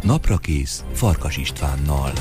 Naprakész Farkas Istvánnal.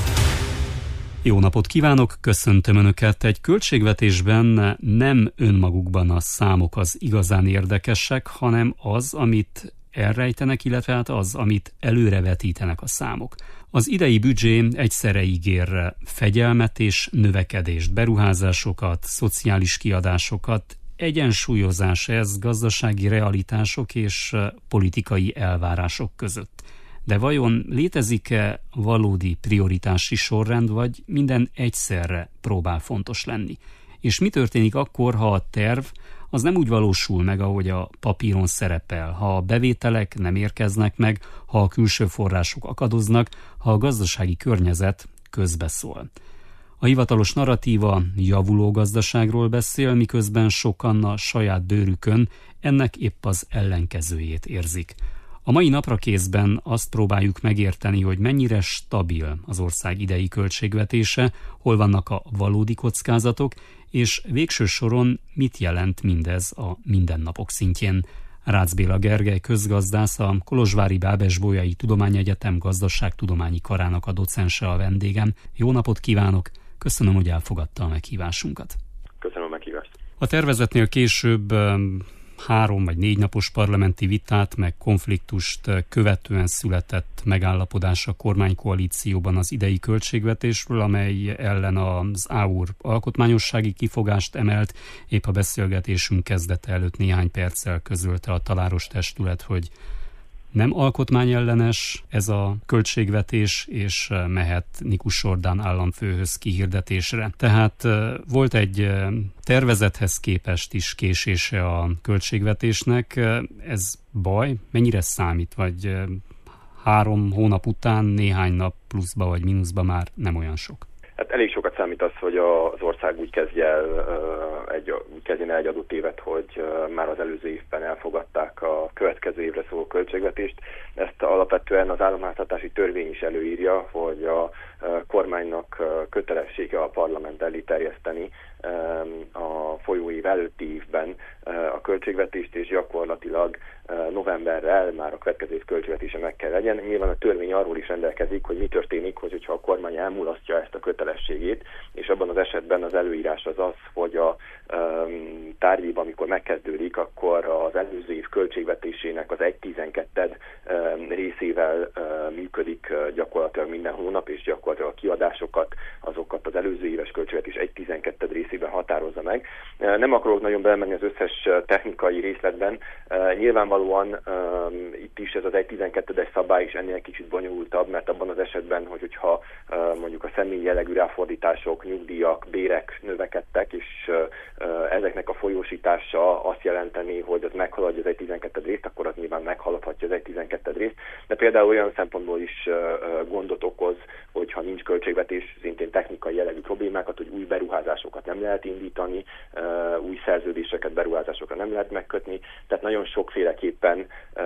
Jó napot kívánok, köszöntöm Önöket. Egy költségvetésben nem önmagukban a számok az igazán érdekesek, hanem az, amit elrejtenek, illetve hát az, amit előrevetítenek a számok. Az idei büdzsé egyszerre ígér fegyelmet és növekedést, beruházásokat, szociális kiadásokat, egyensúlyozás ez gazdasági realitások és politikai elvárások között. De vajon létezik-e valódi prioritási sorrend, vagy minden egyszerre próbál fontos lenni? És mi történik akkor, ha a terv az nem úgy valósul meg, ahogy a papíron szerepel, ha a bevételek nem érkeznek meg, ha a külső források akadoznak, ha a gazdasági környezet közbeszól? A hivatalos narratíva javuló gazdaságról beszél, miközben sokan a saját bőrükön ennek épp az ellenkezőjét érzik. A mai naprakészben azt próbáljuk megérteni, hogy mennyire stabil az ország idei költségvetése, hol vannak a valódi kockázatok, és végső soron mit jelent mindez a mindennapok szintjén. Rácz Béla Gergely közgazdász, a Kolozsvári Bábes-Bolyai Tudományegyetem gazdaságtudományi karának a docense a vendégem. Jó napot kívánok! Köszönöm, hogy elfogadta a meghívásunkat. Köszönöm a meghívást. A tervezetnél később 3 vagy 4 napos parlamenti vitát, meg konfliktust követően született megállapodás a kormánykoalícióban az idei költségvetésről, amely ellen az ÁUR alkotmányossági kifogást emelt. Épp a beszélgetésünk kezdete előtt néhány perccel közölte a taláros testület, hogy nem alkotmányellenes ez a költségvetés, és mehet Nikus Sordán államfőhöz kihirdetésre. Tehát volt egy tervezethez képest is késése a költségvetésnek. Ez baj? Mennyire számít? Vagy 3 hónap után néhány nap pluszba vagy mínuszba már nem olyan sok? Hát elég sokat számít az, hogy az ország úgy kezdjen el egy adott évet, hogy már az előző évben elfogadták a következő évre szóló költségvetést. Ezt alapvetően az államháztartási törvény is előírja, hogy a kormánynak kötelessége a parlament elé terjeszteni a folyóév előtti évben a költségvetést, és gyakorlatilag novemberrel már a következő év költségvetése meg kell legyen. Nyilván a törvény arról is rendelkezik, hogy mi történik, hogyha a kormány elmulasztja ezt a kötelességét, és abban az esetben az előírás az az, hogy a tárgyév, amikor megkezdődik, akkor az előző év költségvetésének az 1/12 részével működik gyakorlatilag minden hónap, és gyakorlatilag a kiadásokat, azokat az előző éves költségvetés 1/12 részében határozza meg. Nem akarok nagyon belemenni az összes technikai részletben. Nyilvánvalóan itt is ez az 1/12 szabály is ennél kicsit bonyolultabb, mert abban az esetben, hogyha mondjuk a személyi jellegű ráfordítások, nyugdíjak, bérek növekedtek, és ezeknek a folyósítása azt jelenteni, hogy az meghaladja az 1/12 részt, akkor az nyilván meghaladhatja az 1/12 részt. De például olyan szempontból is gondot okoz, hogyha nincs költségvetés, szintén technikai jellegű problémákat, hogy új beruházásokat nem lehet indítani, új szerződéseket, beruházásokra nem lehet megkötni. Tehát nagyon sokféleképpen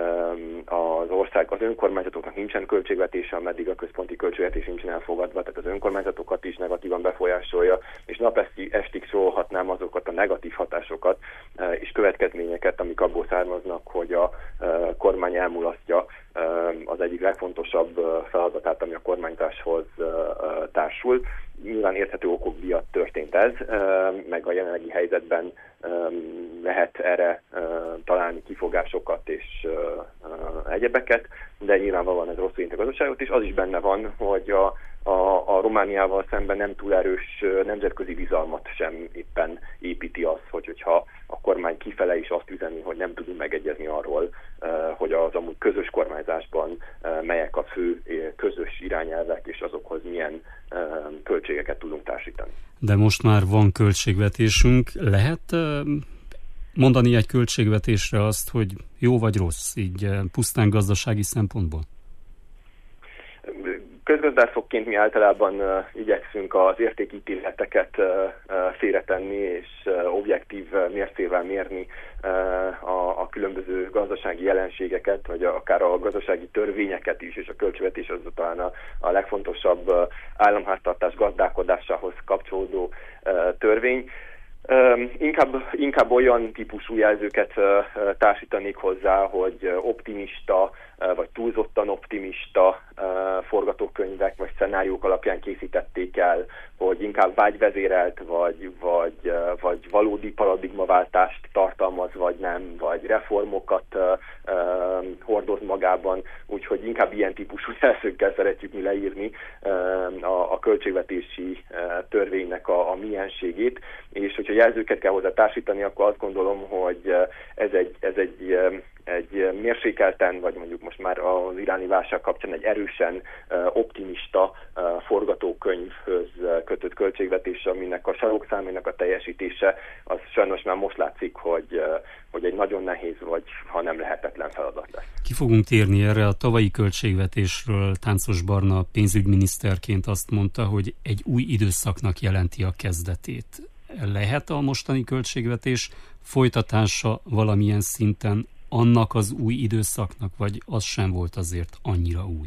az önkormányzatoknak nincsen költségvetése, ameddig a központi költségvetés nincsen elfogadva, tehát az önkormányzatokat is negatívan befolyásolja, és napestig sorolhatnám azokat a negatív hatásokat és következményeket, amik abból származnak, hogy a kormány elmulasztja az egyik legfontosabb feladatát, ami a kormányzáshoz társul. Nyilván érthető okok miatt történt ez, meg a jelenlegi helyzetben lehet erre találni kifogásokat és egyebeket, de nyilvánvalóan ez rosszul érint a gazdaságot, és az is benne van, hogy a Romániával szemben nem túl erős nemzetközi bizalmat sem éppen építi az, hogyha a kormány kifele is azt üzeni, hogy nem tudunk megegyezni arról, hogy az amúgy közös kormányzásban melyek a fő közös irányelvek, és azokhoz milyen költségeket tudunk társítani. De most már van költségvetésünk. Lehet mondani egy költségvetésre azt, hogy jó vagy rossz, így pusztán gazdasági szempontból? Közgazdászokként mi általában igyekszünk az értékítéleteket félretenni, és objektív mércével mérni a különböző gazdasági jelenségeket, vagy akár a gazdasági törvényeket is, és a költségvetés az talán a legfontosabb államháztartás gazdálkodásához kapcsolódó törvény. Inkább olyan típusú jelzőket társítanék hozzá, hogy optimista, vagy túlzottan optimista forgatókönyvek vagy szenáriók alapján készítették el, hogy inkább vágyvezérelt, vagy valódi paradigmaváltást tartalmaz, vagy nem, vagy reformokat hordoz magában, úgyhogy inkább ilyen típusú jelzőkkel szeretjük mi leírni a költségvetési törvénynek a mienségét, és hogyha jelzőket kell hozzá társítani, akkor azt gondolom, hogy ez egy mérsékelten, vagy mondjuk most már az iráni válság kapcsán egy erősen optimista forgatókönyvhöz kötött költségvetés, aminek a sarokszámének a teljesítése, az sajnos már most látszik, hogy egy nagyon nehéz, vagy ha nem lehetetlen feladat lesz. Ki fogunk térni erre. A tavalyi költségvetésről Táncos Barna pénzügyminiszterként azt mondta, hogy egy új időszaknak jelenti a kezdetét. Lehet a mostani költségvetés folytatása valamilyen szinten annak az új időszaknak, vagy az sem volt azért annyira új?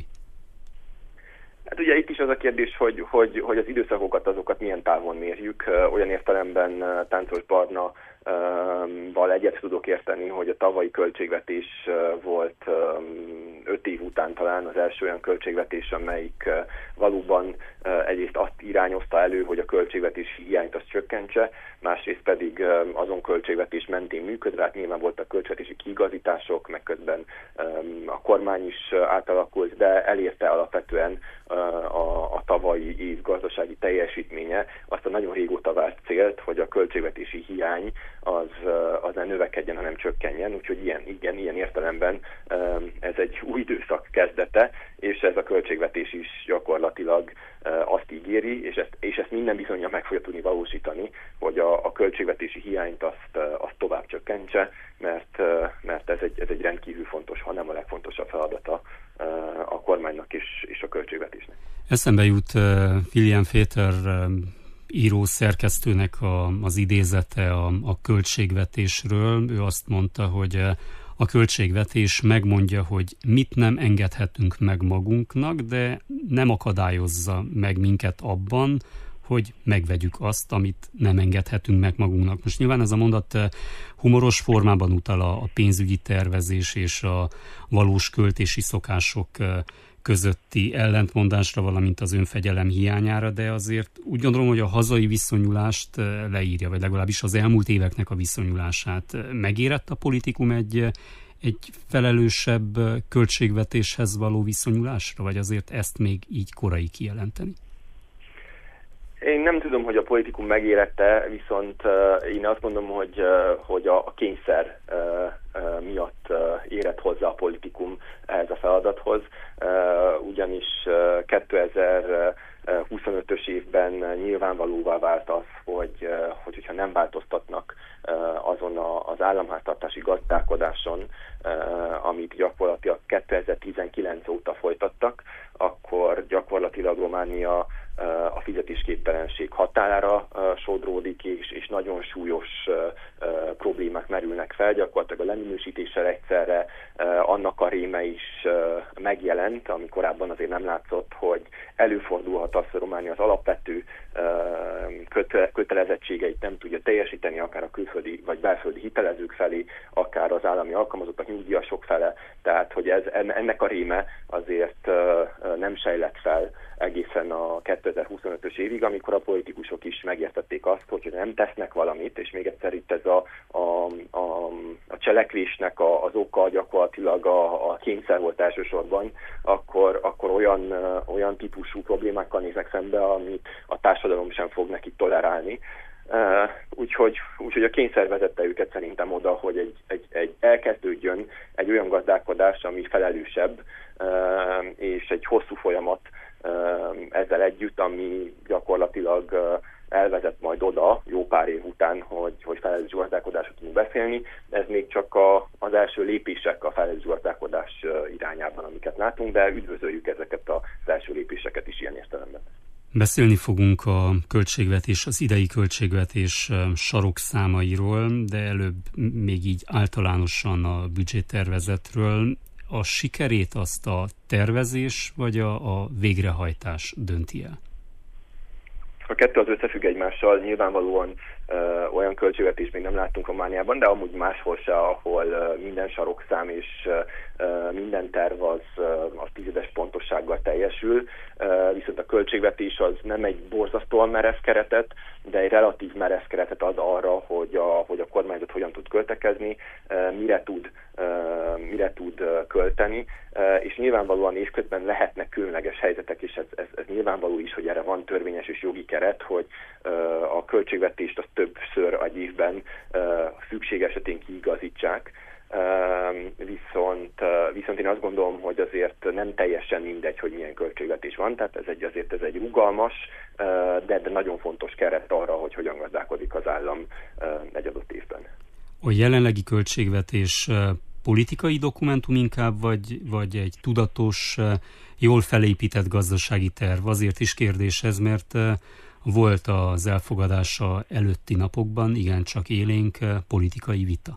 Hát ugye itt is az a kérdés, hogy az időszakokat, azokat milyen távon mérjük. Olyan értelemben Táncos Barna val egyet tudok érteni, hogy a tavalyi költségvetés volt 5 év után talán az első olyan költségvetés, amelyik valóban egyrészt azt irányozta elő, hogy a költségvetési hiányt azt csökkentse, másrészt pedig azon költségvetés mentén működve, hát nyilván voltak költségvetési kiigazítások, meg közben a kormány is átalakult, de elérte alapvetően a tavalyi év gazdasági teljesítménye azt a nagyon régóta várt célt, hogy a költségvetési hiány az ne növekedjen, hanem csökkenjen, úgyhogy ilyen értelemben ez egy új időszak kezdete, és ez a költségvetés is gyakorlatilag azt ígéri, és ezt minden bizonnyal meg fogja tudni valósítani, hogy a költségvetési hiányt azt tovább csökkentse, mert ez egy rendkívül fontos, ha nem a legfontosabb feladata a kormánynak és a költségvetésnek. Eszembe jut William Féter író szerkesztőnek az idézete a költségvetésről. Ő azt mondta, hogy a költségvetés megmondja, hogy mit nem engedhetünk meg magunknak, de nem akadályozza meg minket abban, hogy megvegyük azt, amit nem engedhetünk meg magunknak. Most nyilván ez a mondat humoros formában utal a pénzügyi tervezés és a valós költési szokások közötti ellentmondásra, valamint az önfegyelem hiányára, de azért úgy gondolom, hogy a hazai viszonyulást leírja, vagy legalábbis az elmúlt éveknek a viszonyulását. Megérett a politikum egy felelősebb költségvetéshez való viszonyulásra, vagy azért ezt még így korai kijelenteni? Én nem tudom, hogy a politikum megérette, viszont én azt mondom, hogy a kényszer miatt érett hozzá a politikum ehhez a feladathoz, ugyanis 2025-ös évben nyilvánvalóvá vált az, hogyha nem változtatnak azon az államháztartási gazdálkodáson, amit gyakorlatilag 2019 óta folytattak, akkor gyakorlatilag Románia a fizetésképtelenség határára sodródik, és nagyon súlyos problémák merülnek fel. Gyakorlatilag a leminősítéssel egyszerre annak a réme is megjelent, ami korábban azért nem látszott, hogy előfordulhat az, hogy Románia az alapvető kötelezettségeit nem tudja teljesíteni, akár a külföldi vagy belföldi hitelezők felé, akár az állami alkalmazottak, nyugdíjasok fele. Tehát, hogy ennek a réme azért nem sejlett fel egészen a 2025-ös évig, amikor a politikusok is megértették azt, hogy nem tesznek valamit, és még egyszer itt ez a cselekvésnek az oka gyakorlatilag a kényszer volt elsősorban, akkor olyan típusú problémákkal néznek szembe, amit a társadalom sem fog neki tolerálni. Úgyhogy a kényszer vezette őket szerintem oda, hogy egy elkezdődjön egy olyan gazdálkodás, ami felelősebb, és egy hosszú folyamat ezzel együtt, ami gyakorlatilag elvezet majd oda jó pár év után, hogy felelős gazdálkodásra tudunk beszélni. Ez még csak az első lépések a felelős gazdálkodás irányában, amiket látunk, de üdvözöljük ezeket az első lépéseket is ilyen értelemben. Beszélni fogunk a költségvetés, az idei költségvetés sarokszámairól, de előbb még így általánosan a büdzsétervezetről. A sikerét azt a tervezés vagy a végrehajtás dönti el? A kettő az összefügg egymással, nyilvánvalóan olyan költségvetést még nem láttunk Romániában, de amúgy máshol se, ahol minden sarokszám és minden terv az tízedes pontossággal teljesül, viszont a költségvetés az nem egy borzasztóan merev keretet, de egy relatív merev keretet ad arra, hogy a kormányzat hogyan tud költekezni, mire tud költeni, és nyilvánvalóan évközben lehetnek különleges helyzetek, és ez nyilvánvaló is, hogy erre van törvényes és jogi keret, hogy a költségvetést azt többször egy évben szükség esetén kiigazítsák. Viszont én azt gondolom, hogy azért nem teljesen mindegy, hogy milyen költségvetés van, tehát ez egy rugalmas, de nagyon fontos keret arra, hogy hogyan gazdálkodik az állam egy adott évben. A jelenlegi költségvetés politikai dokumentum inkább, vagy egy tudatos, jól felépített gazdasági terv? Azért is kérdés ez, mert volt az elfogadása előtti napokban igencsak élénk politikai vita.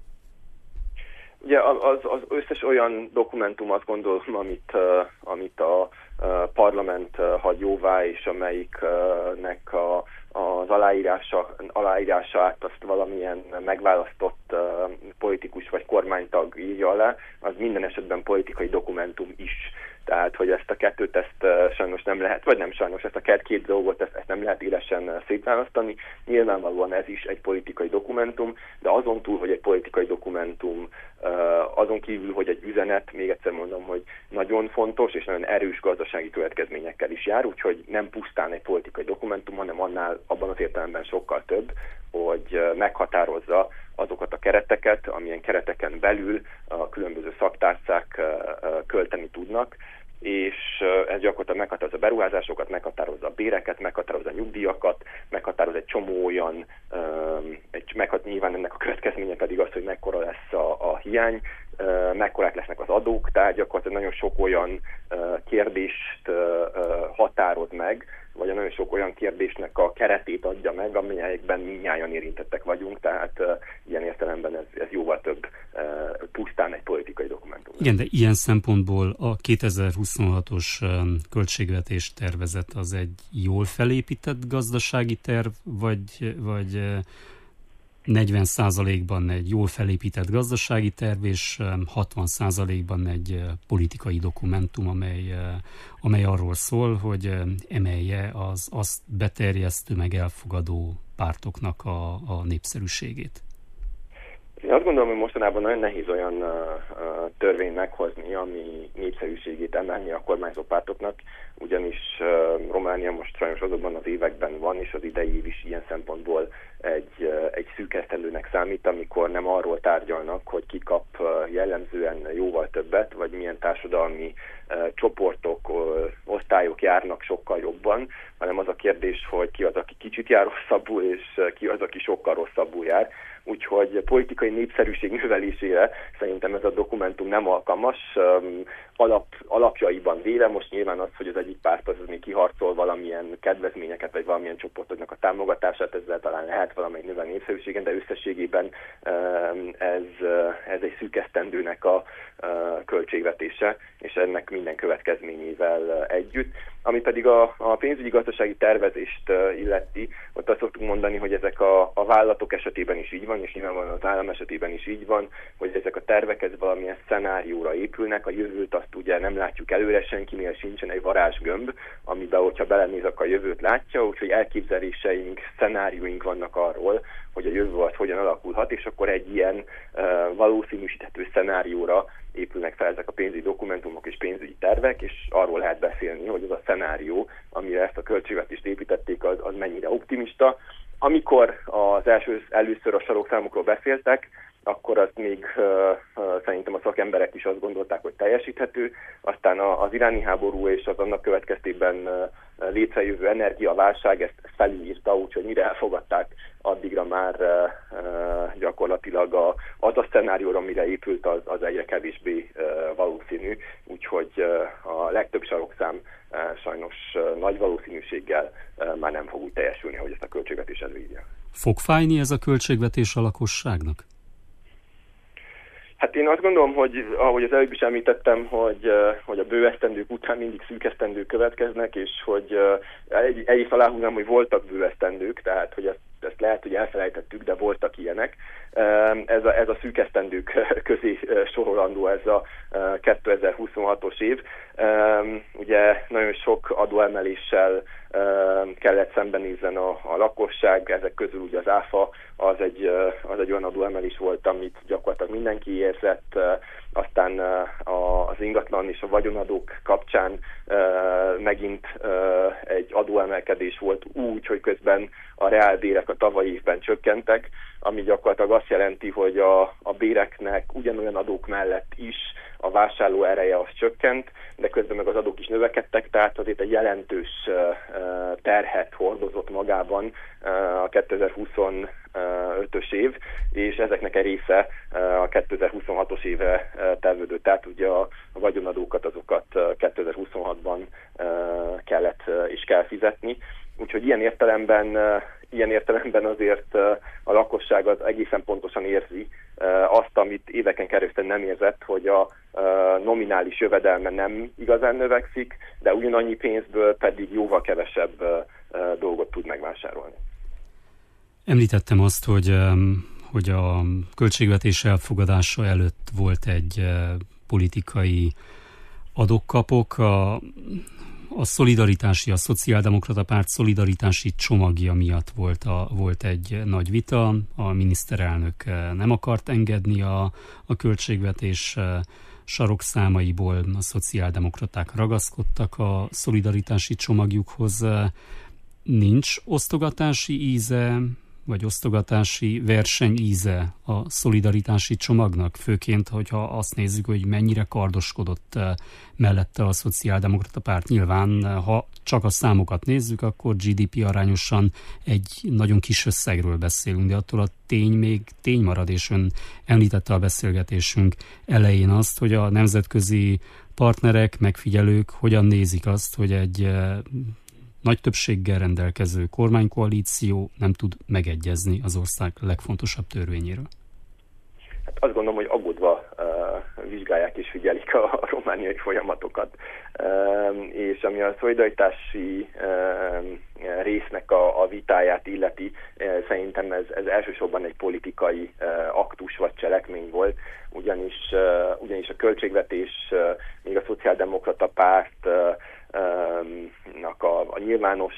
Ugye az összes olyan dokumentum, azt gondolom, amit a parlament hagy jóvá, és amelyiknek az aláírását azt valamilyen megválasztott politikus vagy kormánytag írja alá, az minden esetben politikai dokumentum is. Tehát, hogy ezt a kettőt sajnos nem lehet, vagy nem sajnos, ezt a két dolgot ezt nem lehet élesen szétválasztani. Nyilvánvalóan ez is egy politikai dokumentum, de azon túl, hogy egy politikai dokumentum, azon kívül, hogy egy üzenet, még egyszer mondom, hogy nagyon fontos és nagyon erős gazdasági következményekkel is jár, úgyhogy nem pusztán egy politikai dokumentum, hanem annál abban az értelemben sokkal több, hogy meghatározza azokat a kereteket, amilyen kereteken belül a különböző szaktárcák költeni tudnak, és ez gyakorlatilag meghatározza a beruházásokat, meghatározza a béreket, meghatározza a nyugdíjakat, meghatároz egy csomó olyan, nyilván ennek a következménye pedig az, hogy mekkora lesz a hiány, mekkorák lesznek az adók, tehát gyakorlatilag nagyon sok olyan kérdést határoz meg, vagy nagyon sok olyan kérdésnek a keretét adja meg, amelyekben mindnyájan érintettek vagyunk, tehát ilyen értelemben ez jóval több pusztán egy politikai dokumentum. Igen, de ilyen szempontból a 2026-os költségvetés tervezet az egy jól felépített gazdasági terv, vagy 40%-ban egy jól felépített gazdasági terv, és 60%-ban egy politikai dokumentum, amely arról szól, hogy emelje az azt beterjesztő, meg elfogadó pártoknak a népszerűségét. Én azt gondolom, hogy mostanában nagyon nehéz olyan törvényt meghozni, ami népszerűségét emelni a kormányzó pártoknak, ugyanis Románia most sajnos azokban az években van, és az idei év is ilyen szempontból egy szűk esztendőnek számít, amikor nem arról tárgyalnak, hogy ki kap jellemzően jóval többet, vagy milyen társadalmi csoportok, osztályok járnak sokkal jobban, hanem az a kérdés, hogy ki az, aki kicsit jár rosszabbul, és ki az, aki sokkal rosszabbul jár. Úgyhogy politikai népszerűség növelésére szerintem ez a dokumentum nem alkalmas. Alapjaiban véve most nyilván az, hogy az egyik párt az még kiharcol valamilyen kedvezményeket, vagy valamilyen csoportoknak a támogatását, ezzel talán lehet valamelyik növelni népszerűségen, de összességében ez egy szűk esztendőnek a költségvetése, és ennek minden következményével együtt. Ami pedig a pénzügyi gazdasági tervezést illeti, ott azt szoktuk mondani, hogy ezek a vállalatok esetében is így van, és nyilvánvalóan az állam esetében is így van, hogy ezek a tervek ez valamilyen szenárióra épülnek, a jövőt azt ugye nem látjuk előre, senkinél sincsen egy varázsgömb, amiben, hogyha belenéz, akkor a jövőt látja, úgyhogy elképzeléseink, szenárióink vannak arról, hogy a jövő az hogyan alakulhat, és akkor egy ilyen valószínűsíthető szenárióra épülnek fel ezek a pénzügyi dokumentumok és pénzügyi tervek, és arról lehet beszélni, hogy az a szenárió, amire ezt a költségvetést építették, az mennyire optimista. Amikor először a sarokszámokról beszéltek, akkor azt még szerintem a szakemberek is azt gondolták, hogy teljesíthető. Aztán az iráni háború és az annak következtében létrejövő energiaválság ezt felülírta, úgyhogy mire elfogadták, addigra már gyakorlatilag az a szenárióra, amire épült, az egyre kevésbé valószínű, úgyhogy a legtöbb sarokszám sajnos nagy valószínűséggel már nem fog úgy teljesülni, hogy ezt a költségvetés előírja. Fog fájni ez a költségvetés a lakosságnak? Hát én azt gondolom, hogy ahogy az előbb is említettem, hogy a bő esztendők után mindig szűk esztendők következnek, és hogy egyébként aláhúznám, hogy voltak bő esztendők, tehát hogy ezt lehet, hogy elfelejtettük, de voltak ilyenek. Ez a szűk esztendők közé sorolandó ez a 2026-os év. Ugye nagyon sok adóemeléssel kellett szembenézzen a lakosság, ezek közül ugye az ÁFA az egy olyan adóemelés volt, amit gyakorlatilag mindenki érzett, aztán az ingatlan és a vagyonadók kapcsán megint egy adóemelkedés volt úgy, hogy közben a reálbérek a tavalyi évben csökkentek, ami gyakorlatilag azt jelenti, hogy a béreknek ugyanolyan adók mellett is a vásárló ereje az csökkent, de közben meg az adók is növekedtek, tehát azért egy jelentős terhet hordozott magában a 2025-ös év, és ezeknek egy része a 2026-os évre terveződött. Tehát ugye a vagyonadókat azokat 2026-ban kellett és kell fizetni. Úgyhogy ilyen értelemben azért a lakosság az egészen pontosan érzi azt, amit éveken keresztül nem érzett, hogy a nominális jövedelme nem igazán növekszik, de ugyanannyi pénzből pedig jóval kevesebb dolgot tud megvásárolni. Említettem azt, hogy a költségvetés elfogadása előtt volt egy politikai adok-kapok. A szolidaritási, a Szociáldemokrata Párt szolidaritási csomagja miatt volt egy nagy vita. A miniszterelnök nem akart engedni a költségvetés sarokszámaiból, a szociáldemokraták ragaszkodtak a szolidaritási csomagjukhoz. Nincs osztogatási íze, vagy osztogatási versenyíze a szolidaritási csomagnak, főként, hogyha azt nézzük, hogy mennyire kardoskodott mellette a Szociáldemokrata Párt. Nyilván, ha csak a számokat nézzük, akkor GDP arányosan egy nagyon kis összegről beszélünk, de attól a tény még tény marad, és ön említette a beszélgetésünk elején azt, hogy a nemzetközi partnerek, megfigyelők hogyan nézik azt, hogy egy nagy többséggel rendelkező kormánykoalíció nem tud megegyezni az ország legfontosabb törvényéről. Hát azt gondolom, hogy aggódva vizsgálják és figyelik a romániai folyamatokat. És ami a szolidaritási résznek a vitáját illeti, szerintem ez elsősorban egy politikai aktus vagy cselekmény volt, ugyanis a költségvetés, még a Szociáldemokrata Párt a nyilvános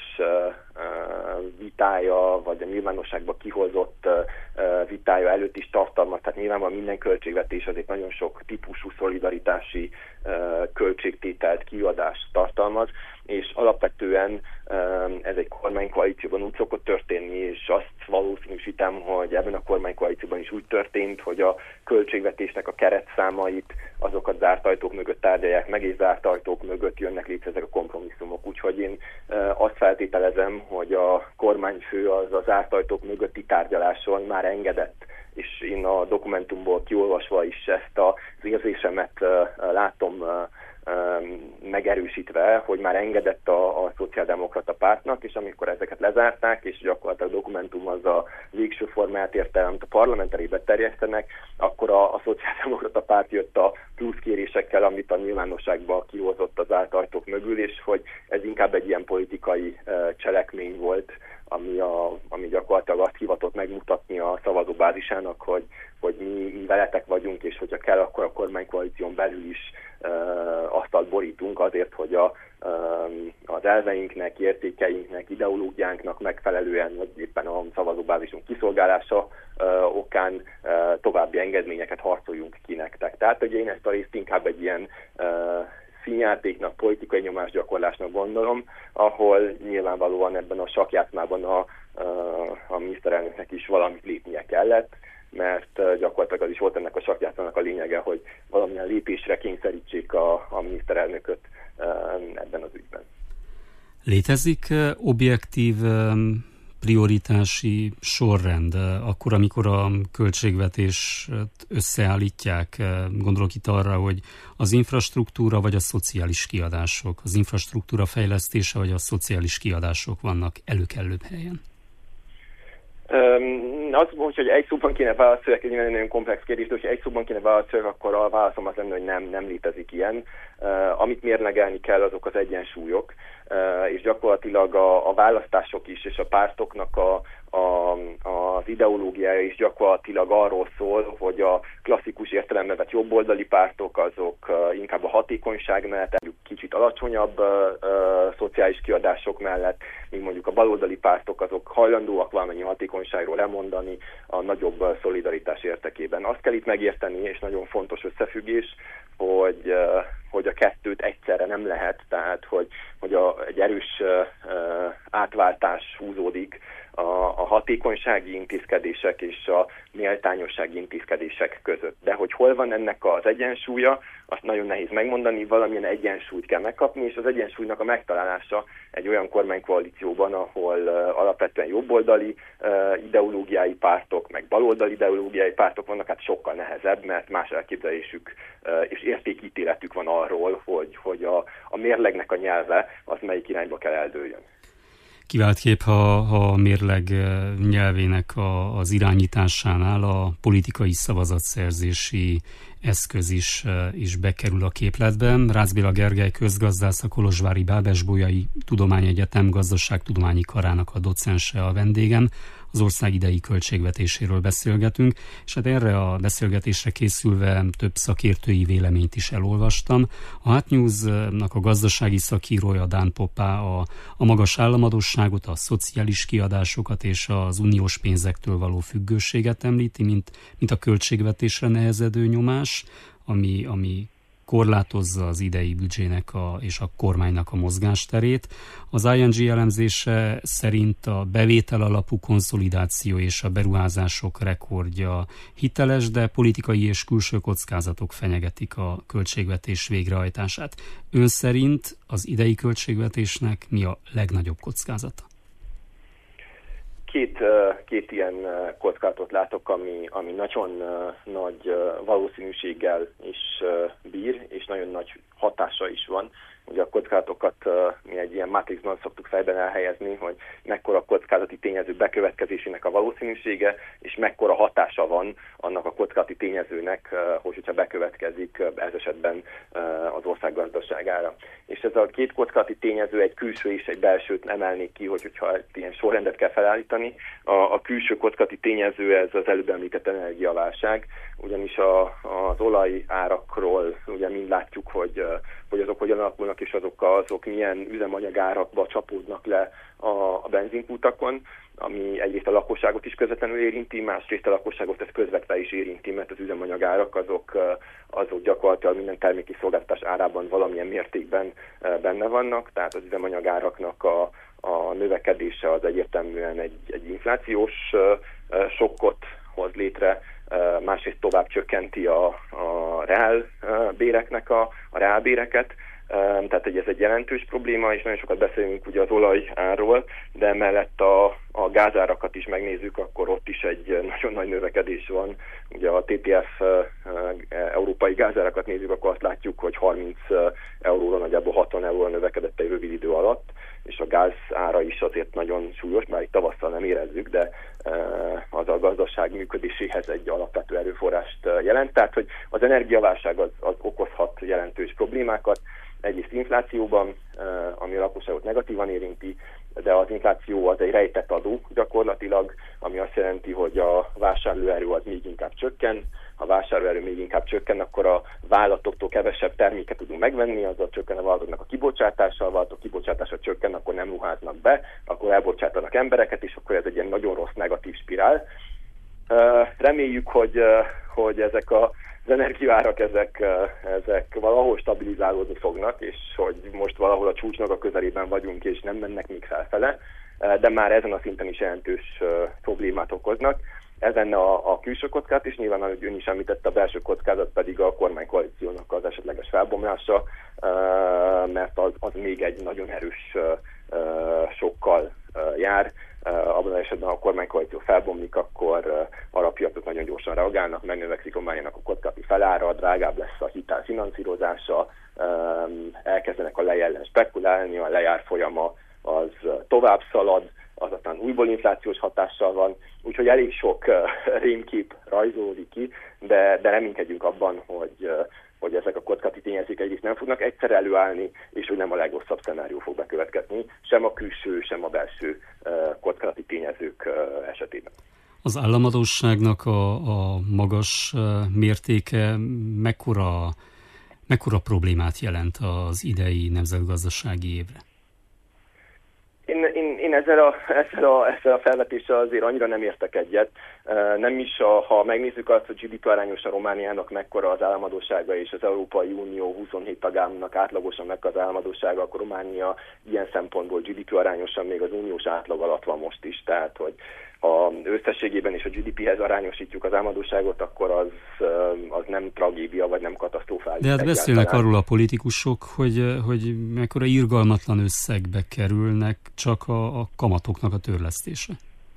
vitája, vagy a nyilvánosságba kihozott vitája előtt is tartalmaz, tehát nyilvánvalóan minden költségvetés azért nagyon sok típusú szolidaritási költségtételt, kiadást tartalmaz, és alapvetően ez egy kormánykoalícióban úgy szokott történni, és azt valószínűsítem, hogy ebben a kormánykoalícióban is úgy történt, hogy a költségvetésnek a keretszámait azokat zárt ajtók mögött tárgyalják meg, és zárt ajtók mögött jönnek létre ezek a kompromisszumok. Úgyhogy én azt feltételezem, hogy a kormányfő az zárt ajtók mögötti tárgyaláson már engedett, és én a dokumentumból kiolvasva is ezt az érzésemet látom megerősítve, hogy már engedett a Szociáldemokrata Pártnak, és amikor ezeket lezárták, és gyakorlatilag a dokumentum az a végső formát érte, amit a parlament elébe terjesztenek, akkor a Szociáldemokrata Párt jött a plusz kérésekkel, amit a nyilvánosságban kihozott az zárt ajtók mögül, és hogy ez inkább egy ilyen politikai cselekmény volt, ami gyakorlatilag azt hivatott megmutatni a szavazóbázisának, hogy mi veletek vagyunk, és hogyha kell, akkor a kormánykoalíción belül is asztalt borítunk azért, hogy az elveinknek, értékeinknek, ideológiánknak megfelelően, vagy éppen a szavazóbázisunk kiszolgálása okán további engedményeket harcoljunk ki nektek. Tehát ugye én ezt a részt inkább egy ilyen színjátéknak, politikai nyomásgyakorlásnak gondolom, ahol nyilvánvalóan ebben a sakkjátszmában a miniszterelnöknek is valamit lépnie kellett, mert gyakorlatilag az is volt ennek a sakkjátszmának a lényege, hogy valamilyen lépésre kényszerítsék a miniszterelnököt ebben az ügyben. Létezik objektív prioritási sorrend, akkor, amikor a költségvetést összeállítják? Gondolok itt arra, hogy az infrastruktúra vagy a szociális kiadások, az infrastruktúra fejlesztése vagy a szociális kiadások vannak előkelőbb helyen? Hogy egy szóban kéne válaszoljak, egy nagyon komplex kérdés, de hogyha egy szóban kéne válaszoljak, akkor a válaszom az lenne, hogy nem létezik ilyen. Amit mérlegelni kell, azok az egyensúlyok, és gyakorlatilag a választások is, és a pártoknak az ideológiája is gyakorlatilag arról szól, hogy a klasszikus értelemben vett jobboldali pártok azok inkább a hatékonyság mellett, kicsit alacsonyabb szociális kiadások mellett, míg mondjuk a baloldali pártok azok hajlandóak valamennyi hatékonyságról lemondani a nagyobb szolidaritás érdekében. Azt kell itt megérteni, és nagyon fontos összefüggés, hogy a kettőt egyszerre nem lehet, tehát hogy egy erős átváltás húzódik a hatékonysági intézkedések és a méltányossági intézkedések között. De hogy hol van ennek az egyensúlya, azt nagyon nehéz megmondani, valamilyen egyensúlyt kell megkapni, és az egyensúlynak a megtalálása egy olyan kormánykoalícióban, ahol alapvetően jobboldali ideológiái pártok, meg baloldali ideológiái pártok vannak, hát sokkal nehezebb, mert más elképzelésük és értékítéletük van arról, hogy a mérlegnek a nyelve az melyik irányba kell eldőljön. Kivált kép, ha a mérleg nyelvének az irányításánál a politikai szavazatszerzési eszköz is bekerül a képletbe. Rácz Béla Gergely közgazdász, a Kolozsvári Bábes-Bolyai Tudományegyetem gazdaságtudományi karának a docense a vendégem. Az ország idei költségvetéséről beszélgetünk, és hát erre a beszélgetésre készülve több szakértői véleményt is elolvastam. A Hot News-nak a gazdasági szakírója, Dán Popá a magas államadósságot, a szociális kiadásokat és az uniós pénzektől való függőséget említi, mint a költségvetésre nehezedő nyomás, ami korlátozza az idei büdzsének és a kormánynak a mozgásterét. Az ING elemzése szerint a bevétel alapú konszolidáció és a beruházások rekordja hiteles, de politikai és külső kockázatok fenyegetik a költségvetés végrehajtását. Ön szerint az idei költségvetésnek mi a legnagyobb kockázata? Két ilyen kockázatot látok, ami nagyon nagy valószínűséggel is bír, és nagyon nagy hatása is van. Ugye a kockázatokat mi egy ilyen matrixban szoktuk fejben elhelyezni, hogy mekkora kockázati tényező bekövetkezésének a valószínűsége, és mekkora hatása van annak a kockázati tényezőnek, hogyha bekövetkezik ez esetben az ország gazdaságára. És ez a két kockázati tényező, egy külső és egy belsőt emelnék ki, hogyha ilyen sorrendet kell felállítani. A külső kockázati tényező ez az előbb említett energiaválság, ugyanis az olaj árakról ugye mind látjuk, hogy azok hogyan alakulnak, és azok milyen üzemanyagárakba csapódnak le a benzinkutakon, ami egyrészt a lakosságot is közvetlenül érinti, másrészt a lakosságot ez közvetve is érinti, mert az üzemanyagárak azok gyakorlatilag minden terméki szolgáltatás árában valamilyen mértékben benne vannak, tehát az üzemanyagáraknak a növekedése az egyértelműen egy inflációs sokkot hoz létre, másrészt tovább csökkenti a reálbéreknek a reálbéreket, tehát ez egy jelentős probléma, és nagyon sokat beszélünk ugye az olajárról, de emellett a gázárakat is megnézzük, akkor ott is egy nagyon nagy növekedés van. Ugye a TTF európai gázárakat nézzük, akkor azt látjuk, hogy 30 euróra, nagyjából 60 euróra növekedett egy rövid idő alatt, és a gáz ára is azért nagyon súlyos, már itt tavasszal nem érezzük, de az a gazdaság működéséhez egy alapvető erőforrást jelent. Tehát, hogy az energiaválság az okozhat jelentős problémákat, egyrészt inflációban, ami a lakosságot negatívan érinti, de az infláció az egy rejtett adó gyakorlatilag, ami azt jelenti, hogy a vásárlóerő az még inkább csökken. Ha a vásárlóerő még inkább csökken, akkor a vállalatoktól kevesebb terméket tudunk megvenni, azzal csökken a vállalatoknak a kibocsátása, a vállalatok kibocsátása csökken, akkor nem ruháznak be, akkor elbocsátanak embereket, és akkor ez egy ilyen nagyon rossz negatív spirál. Reméljük, hogy ezek az energiaárak ezek valahol stabilizálódni fognak, és hogy most valahol a csúcsnak a közelében vagyunk, és nem mennek még felfele, de már ezen a szinten is jelentős problémát okoznak. Ez lenne a külső kockázat, és nyilván, ahogy ön is említette, a belső kockázat pedig a kormánykoalíciónak az esetleges felbomlása, mert az még egy nagyon erős sokkal jár. Abban az esetben, ha a kormánykoalíció felbomlik, akkor alappiacok nagyon gyorsan reagálnak, megnövekszik Romániának a kockázati felára, drágább lesz a hitel finanszírozása, elkezdenek a lej ellen spekulálni, a lejár folyama az tovább szalad, aztán újból inflációs hatással van, úgyhogy elég sok rémkép rajzolódik ki, de reménykedjünk abban, hogy ezek a kockázati tényezők egyrészt nem fognak egyszer előállni, és hogy nem a legrosszabb szenárió fog bekövetkezni, sem a külső, sem a belső kockázati tényezők esetében. Az államadósságnak a magas mértéke mekkora problémát jelent az idei nemzetgazdasági évre? Én ezzel a felvetéssel azért annyira nem értek egyet. Nem is, ha megnézzük azt, hogy GDP arányosan Romániának mekkora az államadóssága, és az Európai Unió 27 tagállamnak átlagosan mekkora az államadóssága, akkor Románia ilyen szempontból GDP arányosan még az uniós átlag alatt van most is. Tehát, hogy ha összességében is a GDP-hez arányosítjuk az államadósságot, akkor az nem tragédia, vagy nem katasztrofális. De hát beszélnek arról a politikusok, hogy mekkora irgalmatlan összegbe kerülnek csak a kamatoknak a törlesztése.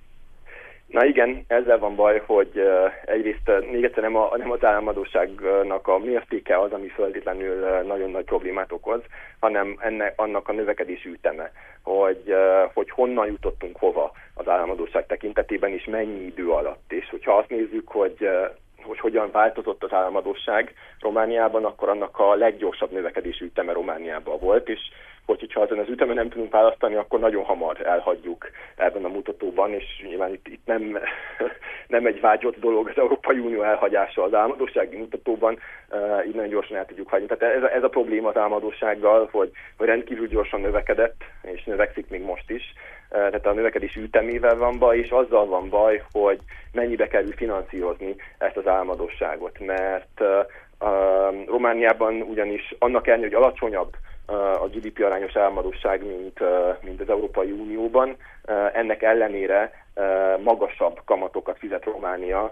Na igen, ezzel van baj, hogy egyrészt még egyszer nem az államadósságnak a mértéke az, ami feltétlenül nagyon nagy problémát okoz, hanem annak a növekedési üteme, hogy honnan jutottunk hova az államadósság tekintetében, és mennyi idő alatt. És hogyha azt nézzük, hogy hogyan változott az államadósság Romániában, akkor annak a leggyorsabb növekedési üteme Romániában volt, és hogyha azon az ütemen nem tudunk választani, akkor nagyon hamar elhagyjuk ebben a mutatóban, és nyilván itt nem egy vágyott dolog az Európai Unió elhagyása az államadóssági mutatóban, így nagyon gyorsan el tudjuk hagyni. Tehát ez a probléma az államadóssággal, hogy rendkívül gyorsan növekedett, és növekszik még most is. Tehát a növekedési ütemével van baj, és azzal van baj, hogy mennyibe kerül finanszírozni ezt az államadósságot, mert Romániában ugyanis annak ellenére, hogy alacsonyabb a GDP arányos államadósság, mint az Európai Unióban, ennek ellenére magasabb kamatokat fizet Románia,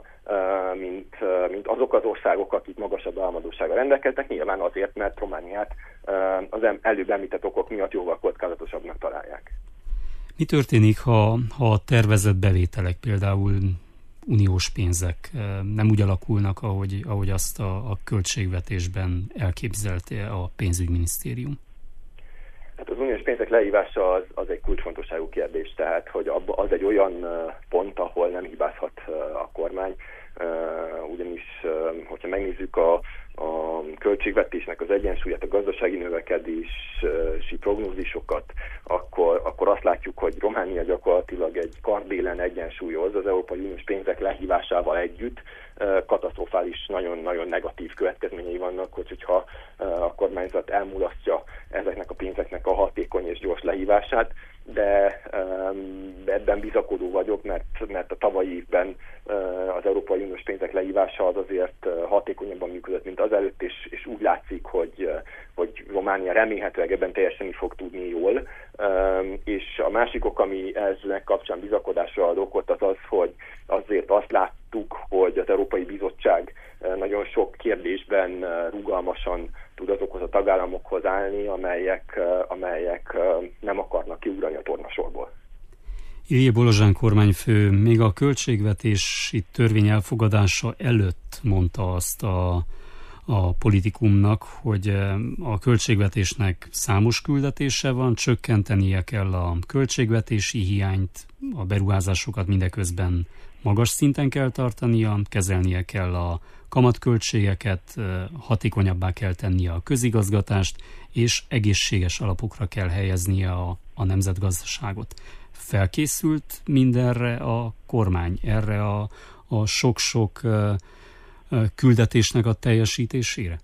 mint azok az országok, akik magasabb államadóssággal rendelkeznek, nyilván azért, mert Romániát az előbb említett okok miatt jóval kockázatosabbnak találják. Mi történik, ha a tervezett bevételek, például uniós pénzek nem úgy alakulnak, ahogy azt a költségvetésben elképzelte a pénzügyminisztérium? Hát az uniós pénzek lehívása az egy kulcsfontosságú kérdés, tehát hogy az egy olyan pont, ahol nem hibázhat a kormány, ugyanis hogyha megnézzük a költségvetésnek az egyensúlyát, a gazdasági növekedési prognózisokat, akkor azt látjuk, hogy Románia gyakorlatilag egy kardélen egyensúlyoz az Európai Uniós pénzek lehívásával együtt. Katasztrofális, nagyon-nagyon negatív következményei vannak, hogyha a kormányzat elmulasztja ezeknek a pénzeknek a hatékony és gyors lehívását, de ebben bizakodó vagyok, mert a tavalyi évben az Európai Uniós pénzek lehívása az azért hatékonyabban működött, mint azelőtt, és úgy látszik, hogy Románia remélhetőleg ebben teljesíteni fog tudni jól. És a másik ok, ami eznek kapcsán bizakodásra ad okot, az, hogy azért azt láttuk, hogy az Európai Bizottság nagyon sok kérdésben rugalmasan tud azokhoz a tagállamokhoz állni, amelyek nem akarnak kiugrani a tornasorból. Ilije Bolozsán kormányfő még a költségvetési törvény elfogadása előtt mondta azt a politikumnak, hogy a költségvetésnek számos küldetése van, csökkentenie kell a költségvetési hiányt, a beruházásokat mindeközben magas szinten kell tartania, kezelnie kell a kamatköltségeket, hatékonyabbá kell tennie a közigazgatást, és egészséges alapokra kell helyeznie a nemzetgazdaságot. Felkészült mindenre a kormány, erre a sok-sok küldetésnek a teljesítésére?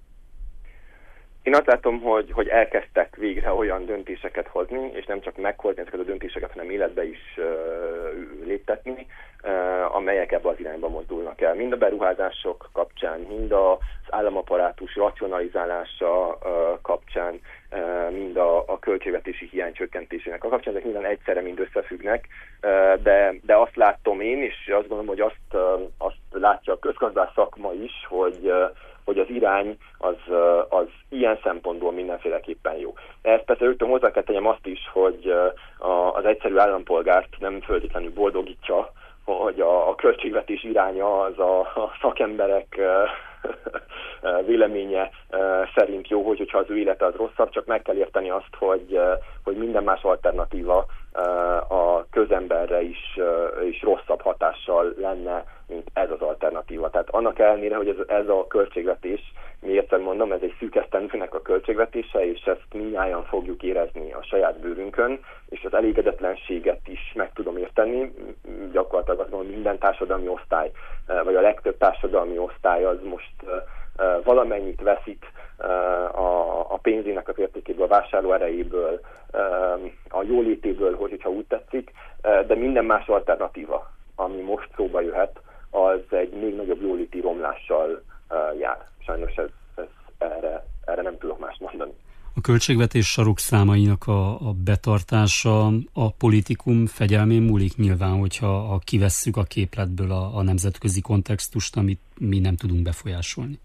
Én azt látom, hogy elkezdtek végre olyan döntéseket hozni, és nem csak meghozni ezeket a döntéseket, hanem életbe is léptetni, amelyek ebbe az irányba mozdulnak el. Mind a beruházások kapcsán, mind az államaparátus racionalizálása kapcsán, mind a költségvetési hiány csökkentésének a kapcsán, ezek minden egyszerre mind összefüggnek, de azt látom én, és azt gondolom, hogy azt látja a közgazdász szakma is, hogy az irány az ilyen szempontból mindenféleképpen jó. Ezt persze rögtön hozzá kell tegyem azt is, hogy az egyszerű állampolgárt nem feltétlenül boldogítja, hogy a költségvetés iránya az a szakemberek véleménye szerint jó, hogyha az ő élete az rosszabb, csak meg kell érteni azt, hogy minden más alternatíva a közemberre is rosszabb hatással lenne, mint ez az alternatíva. Tehát annak ellenére, hogy ez a költségvetés, még egyszer mondom, ez egy szűk esztendőnek a költségvetése, és ezt mindnyájan fogjuk érezni a saját bőrünkön, és az elégedetlenséget is meg tudom érteni. Gyakorlatilag azt mondom, minden társadalmi osztály, vagy a legtöbb társadalmi osztály az most valamennyit veszít a pénzének az értékéből, a vásárlóerejéből, a jólétéből, hogyha úgy tetszik, de minden más alternatíva, ami most szóba jöhet, az egy még nagyobb jóléti romlással jár. Sajnos erre nem tudok mást mondani. A költségvetés sarokszámainak a betartása a politikum fegyelmén múlik nyilván, hogyha kivesszük a képletből a nemzetközi kontextust, amit mi nem tudunk befolyásolni.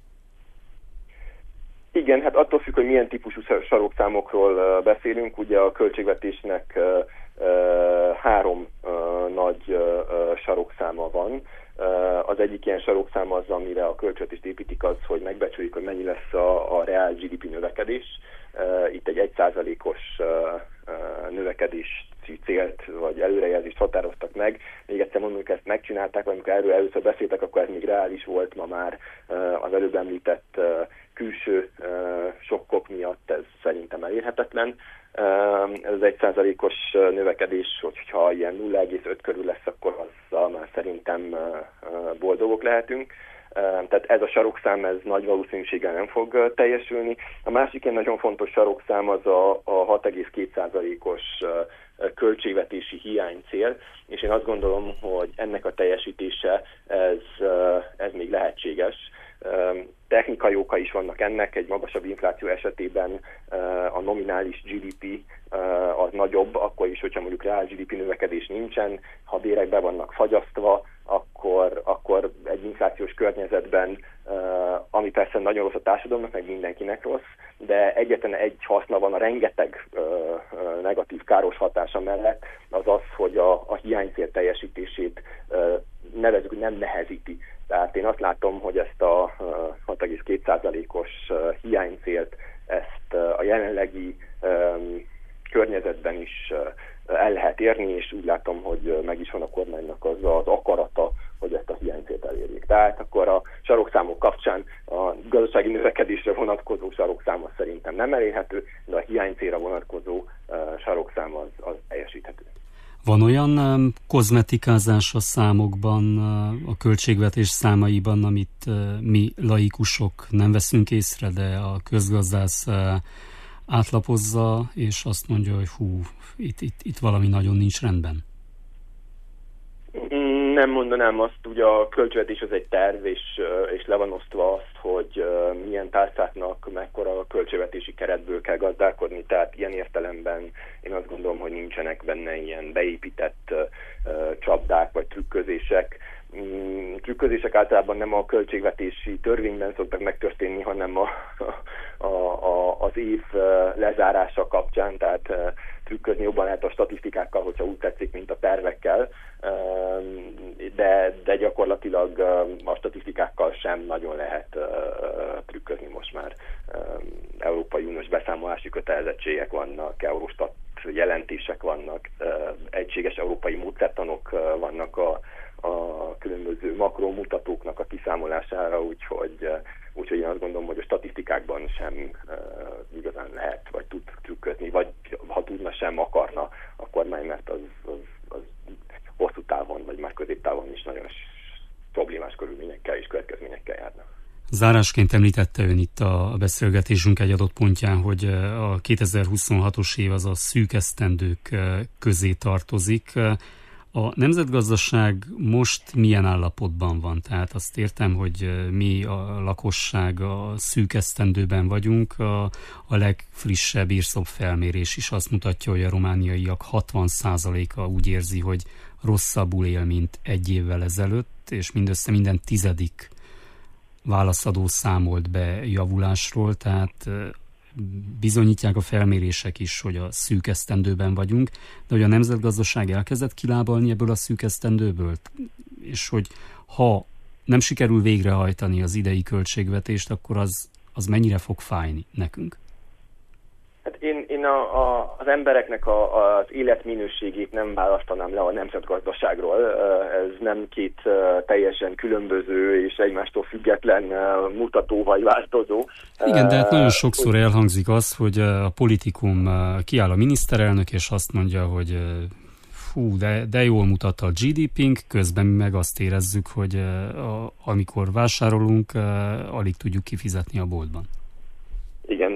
Igen, hát attól függ, hogy milyen típusú sarokszámokról beszélünk. Ugye a költségvetésnek 3 nagy sarokszáma van. Az egyik ilyen sarokszám az, amire a költségvetést építik, az, hogy megbecsüljük, hogy mennyi lesz a reál GDP növekedés. Itt egy 1%-os növekedési célt vagy előrejelzést határoztak meg. Még egyszer mondom, hogy ezt megcsinálták, vagy amikor erről először beszéltek, akkor ez még reális volt, ma már az előbb említett külső sokkok miatt ez szerintem elérhetetlen. Ez az 1%-os növekedés, hogyha ilyen 0,5 körül lesz, akkor azzal már szerintem boldogok lehetünk. Tehát ez a sarokszám, ez nagy valószínűséggel nem fog teljesülni. A másik egy nagyon fontos sarokszám az a 6,2%-os költségvetési hiánycél, és én azt gondolom, hogy ennek a teljesítése ez még lehetséges. Technikai oka is vannak ennek, egy magasabb infláció esetében a nominális GDP az nagyobb, akkor is, hogyha mondjuk reál GDP növekedés nincsen, ha bérek be vannak fagyasztva, akkor egy inflációs környezetben, ami persze nagyon rossz a társadalomnak, meg mindenkinek rossz, de egyetlen egy haszna van a rengeteg negatív káros hatása mellett, az az, hogy a hiánycél teljesítését nevezzük, nem nehezíti. Tehát én azt látom, hogy ezt a 6,2%-os hiánycélt, ezt a jelenlegi környezetben is el lehet érni, és úgy látom, hogy meg is van a kormánynak az akarata, hogy ezt a hiánycélt elérjék. Tehát akkor a sarokszámok kapcsán a gazdasági növekedésre vonatkozó sarokszám az szerintem nem elérhető, de a hiánycélra vonatkozó sarokszám az teljesíthető. Van olyan kozmetikázás a számokban, a költségvetés számaiban, amit mi laikusok nem veszünk észre, de a közgazdász átlapozza, és azt mondja, hogy itt valami nagyon nincs rendben? Nem mondanám azt, ugye a költségvetés az egy terv, és le van osztva azt, hogy milyen tárcáknak mekkora költségvetési keretből kell gazdálkodni, tehát ilyen értelemben én azt gondolom, hogy nincsenek benne ilyen beépített csapdák vagy trükközések. Trükközések általában nem a költségvetési törvényben szoktak megtörténni, hanem az év lezárása kapcsán, tehát trükközni jobban lehet a statisztikákkal, hogyha úgy tetszik, mint a tervekkel, de gyakorlatilag a statisztikákkal sem nagyon lehet trükközni most már. Európai Uniós beszámolási kötelezettségek vannak, Eurostat jelentések vannak, egységes európai módszertanok vannak a különböző makromutatóknak a kiszámolására, úgyhogy én azt gondolom, hogy a statisztikákban sem igazán lehet, vagy tud trükközni, vagy ha tudna, sem akarna a kormány, mert az hosszú távon, vagy már középtávon is nagyon problémás körülményekkel és következményekkel járna. Zárásként említette ön itt a beszélgetésünk egy adott pontján, hogy a 2026-os év az a szűk esztendők közé tartozik. A nemzetgazdaság most milyen állapotban van? Tehát azt értem, hogy mi a lakosság a szűk esztendőben vagyunk. A legfrissebb IRSOP felmérés is azt mutatja, hogy a romániaiak 60%-a úgy érzi, hogy rosszabbul él, mint egy évvel ezelőtt, és mindössze minden 10. válaszadó számolt be javulásról, tehát bizonyítják a felmérések is, hogy a szűk esztendőben vagyunk, de hogy a nemzetgazdaság elkezdett kilábalni ebből a szűk esztendőből, és hogy ha nem sikerül végrehajtani az idei költségvetést, akkor az mennyire fog fájni nekünk? Hát én az embereknek az életminőségét nem választanám le a nemzetgazdaságról. Ez nem két teljesen különböző és egymástól független mutató vagy változó. Igen, de hát nagyon sokszor elhangzik az, hogy a politikum kiáll a miniszterelnök, és azt mondja, hogy fú, de jól mutat a GDP-nk, közben mi meg azt érezzük, hogy amikor vásárolunk, alig tudjuk kifizetni a boltban. Igen,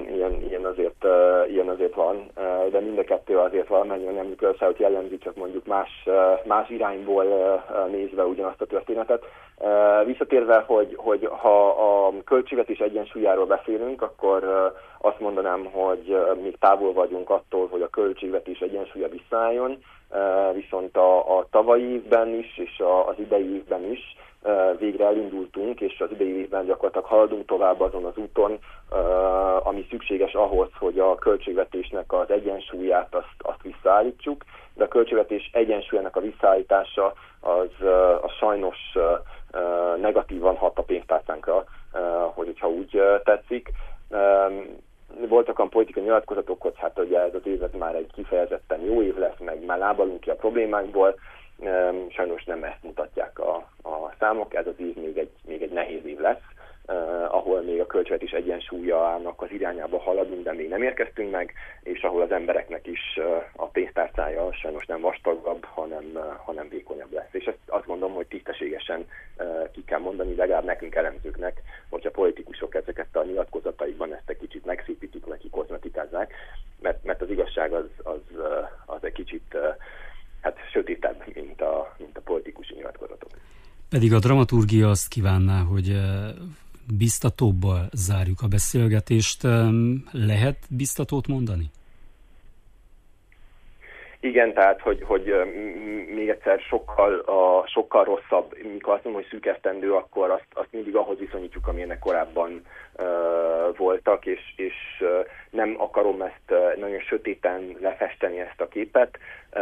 ilyen azért van, de mind a kettő azért valamennyire nem igazságot jellemzi, csak mondjuk más irányból nézve ugyanazt a történetet. Visszatérve, hogy ha a költségvetés egyensúlyáról beszélünk, akkor azt mondanám, hogy még távol vagyunk attól, hogy a költségvetés egyensúlya visszaálljon, viszont a tavalyi évben is, és az idei évben is végre elindultunk, és az idei évben gyakorlatilag haladunk tovább azon az úton, ami szükséges ahhoz, hogy a költségvetésnek az egyensúlyát azt visszaállítsuk, de a költségvetés egyensúlyának a visszaállítása az sajnos negatívan hat a pénztárcánkra, hogyha úgy tetszik. Voltak olyan politikai nyilatkozatok, hogy hát ugye ez az év már egy kifejezetten jó év lesz, meg már lábalunk ki a problémákból. Sajnos nem ezt mutatják a számok, ez az év még egy nehéz év lesz, ahol még a költségvetés egyensúlyának az irányába haladunk, de még nem érkeztünk meg, és ahol az embereknek is a pénztárcája sajnos nem vastagabb, hanem vékonyabb lesz. És ezt azt gondolom, hogy tisztességesen ki kell mondani, legalább nekünk elemzőknek, hogyha politikusok ezeket a nyilatkozataikban ezt egy kicsit megszépítik, vagy kikozmetikázzák, mert az igazság az egy kicsit sötétebb, mint a politikusi nyilatkozatok. Pedig a dramaturgia azt kívánná, hogy biztatóbbal zárjuk a beszélgetést. Lehet biztatót mondani? Igen, tehát, hogy még egyszer sokkal rosszabb, mikor azt mondom, hogy szűk esztendő, akkor azt mindig ahhoz viszonyítjuk, amilyenek korábban voltak, és nem akarom ezt nagyon sötéten lefesteni ezt a képet.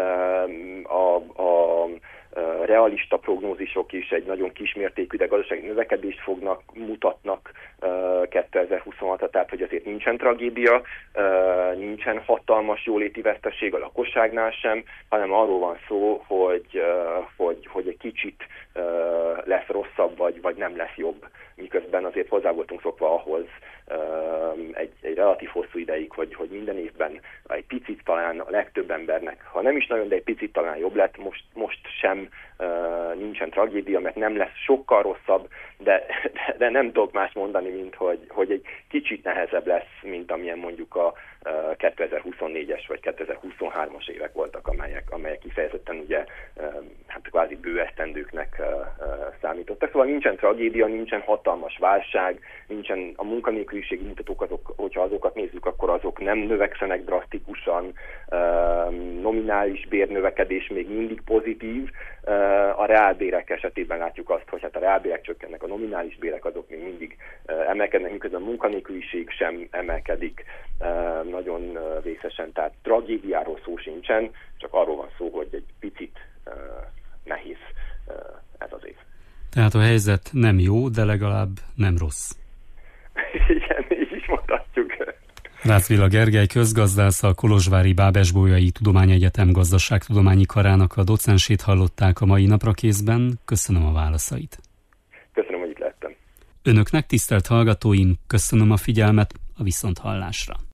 A realista prognózisok is egy nagyon kismértékű, de gazdasági növekedést mutatnak 2026-ra, tehát hogy azért nincsen tragédia, nincsen hatalmas jóléti veszteség a lakosságnál sem, hanem arról van szó, hogy egy kicsit lesz rosszabb, vagy nem lesz jobb, miközben azért hozzá voltunk szokva ahhoz egy relatív hosszú ideig, hogy minden évben egy picit talán a legtöbb embernek, ha nem is nagyon, de egy picit talán jobb lett, most sem nincsen tragédia, mert nem lesz sokkal rosszabb, de nem tudok más mondani, mint hogy egy kicsit nehezebb lesz, mint amilyen mondjuk a 2024-es vagy 2023-as évek voltak, amelyek kifejezetten ugye kvázi bő esztendőknek számítottak. Szóval nincsen tragédia, nincsen hatalmas válság, nincsen a munkanélküliségi mutatók, hogyha azokat nézzük, akkor azok nem növekszenek drasztikusan, nominális bérnövekedés még mindig pozitív, a reálbérek esetében látjuk azt, hogy hát a reálbérek csökkennek, a nominális bérek azok még mindig emelkednek, miközben a munkanélküliség sem emelkedik nagyon vészesen, tehát tragédiáról szó sincsen, csak arról van szó, hogy egy picit nehéz ez az év. Tehát a helyzet nem jó, de legalább nem rossz. Igen, így is mondhatjuk. Rácz Gergely közgazdász, a Kolozsvári Bábesbolyai Tudományegyetem Gazdaságtudományi Karának a docensét hallották a mai Naprakészben. Köszönöm a válaszait. Köszönöm, hogy itt lettem. Önöknek, tisztelt hallgatóim, köszönöm a figyelmet, a viszonthallásra.